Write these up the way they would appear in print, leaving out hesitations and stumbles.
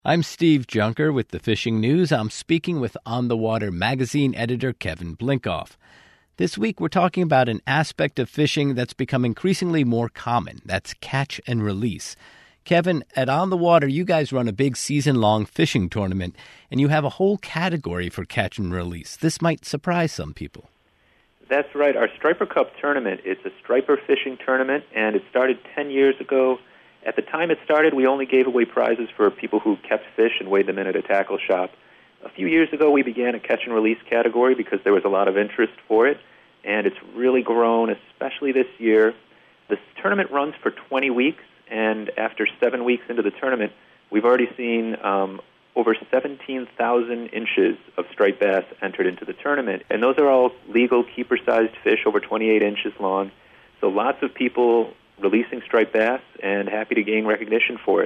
I'm Steve Junker with the Fishing News. I'm speaking with On the Water magazine editor Kevin Blinkoff. This week we're talking about an aspect of fishing that's become increasingly more common. That's catch and release. Kevin, at On the Water, you guys run a big season-long fishing tournament, and you have a whole category for catch and release. This might surprise some people. That's right. Our Striper Cup tournament is a striper fishing tournament, and it started 10 years ago. At the time it started, we only gave away prizes for people who kept fish and weighed them in at a tackle shop. A few years ago, we began a catch and release category because there was a lot of interest for it, and it's really grown, especially this year. This tournament runs for 20 weeks, and after 7 weeks into the tournament, we've already seen over 17,000 inches of striped bass entered into the tournament. And those are all legal keeper-sized fish over 28 inches long. So lots of people releasing striped bass and happy to gain recognition for it.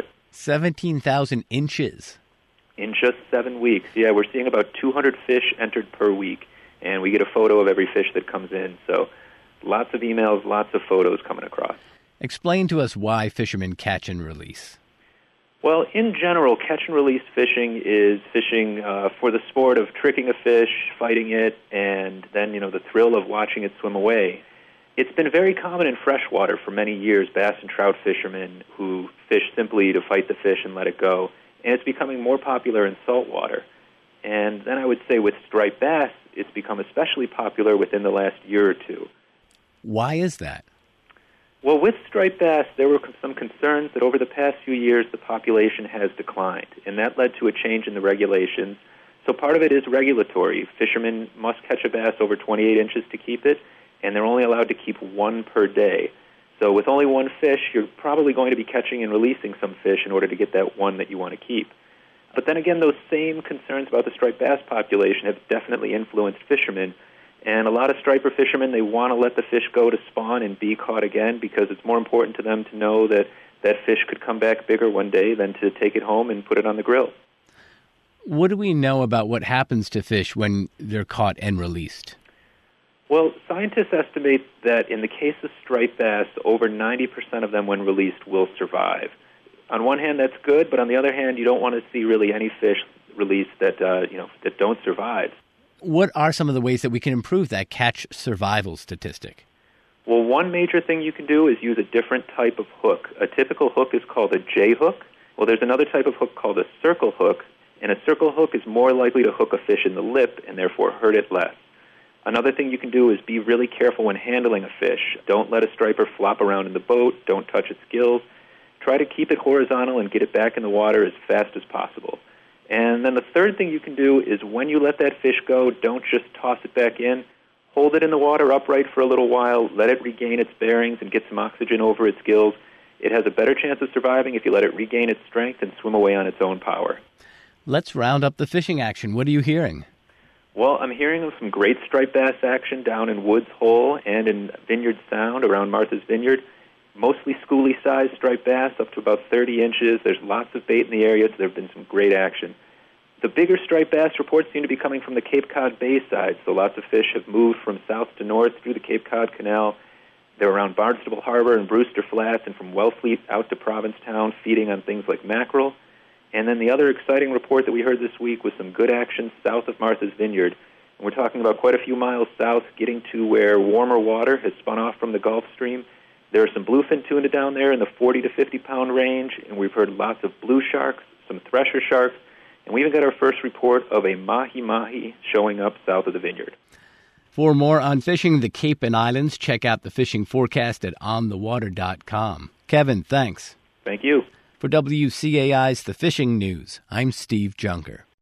17,000 inches. In just 7 weeks. Yeah, we're seeing about 200 fish entered per week, and we get a photo of every fish that comes in. So lots of emails, lots of photos coming across. Explain to us why fishermen catch and release. Well, in general, catch and release fishing is fishing for the sport of tricking a fish, fighting it, and then, the thrill of watching it swim away. It's been very common in freshwater for many years, bass and trout fishermen who fish simply to fight the fish and let it go. And it's becoming more popular in saltwater. And then I would say with striped bass, it's become especially popular within the last year or two. Why is that? Well, with striped bass, there were some concerns that over the past few years the population has declined, and that led to a change in the regulations. So part of it is regulatory. Fishermen must catch a bass over 28 inches to keep it, and they're only allowed to keep one per day. So with only one fish, you're probably going to be catching and releasing some fish in order to get that one that you want to keep. But then again, those same concerns about the striped bass population have definitely influenced fishermen. And a lot of striper fishermen, they want to let the fish go to spawn and be caught again because it's more important to them to know that that fish could come back bigger one day than to take it home and put it on the grill. What do we know about what happens to fish when they're caught and released? Well, scientists estimate that in the case of striped bass, over 90% of them, when released, will survive. On one hand, that's good, but on the other hand, you don't want to see really any fish released that that don't survive. What are some of the ways that we can improve that catch survival statistic? Well, one major thing you can do is use a different type of hook. A typical hook is called a J hook. Well, there's another type of hook called a circle hook, and a circle hook is more likely to hook a fish in the lip and therefore hurt it less. Another thing you can do is be really careful when handling a fish. Don't let a striper flop around in the boat. Don't touch its gills. Try to keep it horizontal and get it back in the water as fast as possible. And then the third thing you can do is when you let that fish go, don't just toss it back in. Hold it in the water upright for a little while. Let it regain its bearings and get some oxygen over its gills. It has a better chance of surviving if you let it regain its strength and swim away on its own power. Let's round up the fishing action. What are you hearing? Well, I'm hearing of some great striped bass action down in Woods Hole and in Vineyard Sound around Martha's Vineyard. Mostly schoolie-sized striped bass, up to about 30 inches. There's lots of bait in the area, so there have been some great action. The bigger striped bass reports seem to be coming from the Cape Cod Bay side, so lots of fish have moved from south to north through the Cape Cod Canal. They're around Barnstable Harbor and Brewster Flats and from Wellfleet out to Provincetown, feeding on things like mackerel. And then the other exciting report that we heard this week was some good action south of Martha's Vineyard. And we're talking about quite a few miles south, getting to where warmer water has spun off from the Gulf Stream. There are some bluefin tuna down there in the 40 to 50-pound range, and we've heard lots of blue sharks, some thresher sharks, and we even got our first report of a mahi-mahi showing up south of the vineyard. For more on fishing the Cape and Islands, check out the fishing forecast at onthewater.com. Kevin, thanks. Thank you. For WCAI's The Fishing News, I'm Steve Junker.